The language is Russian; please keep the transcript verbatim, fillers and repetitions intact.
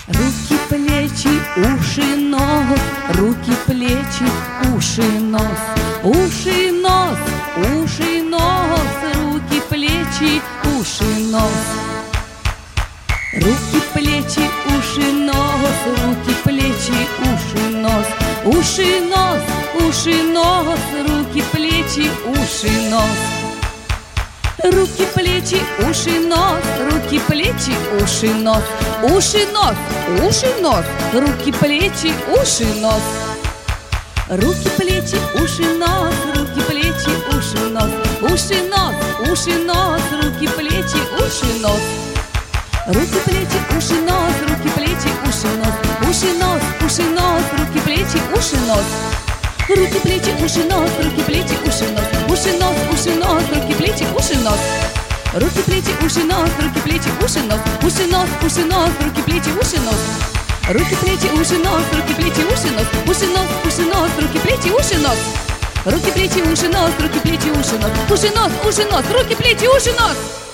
Руки, плечи, уши, нос, руки, плечи, уши, нос, уши, нос, уши, нос, руки, плечи, уши, нос. Руки, плечи, уши, нос, руки, плечи, уши, нос, уши, нос, уши, нос, руки, плечи, уши, нос. Руки, плечи, уши, нос, руки, плечи, уши, нос, уши, нос, уши, нос, руки, плечи, уши, нос. Руки, плечи, уши, нос, руки, плечи, уши, нос, уши, нос, уши, нос, руки, плечи, уши, нос. Руки, плечи, уши, нос, руки, плечи, уши, нос, уши, нос, уши, нос, руки, плечи, уши, нос. Руки, плечи, уши, нос, руки, плечи, уши, нос, уши, нос, уши, нос, руки, плечи, уши, нос. Руки, плечи, уши, нос, руки, плечи, уши, нос, уши, нос, уши, нос, руки, плечи, уши, нос. Руки, плечи, уши, нос, руки, плечи, уши, нос, уши, нос, уши, нос, руки, плечи, уши, нос. Руки, плечи, уши, нос, руки, плечи, уши, нос, уши, нос, уши, нос, руки, плечи, уши, нос.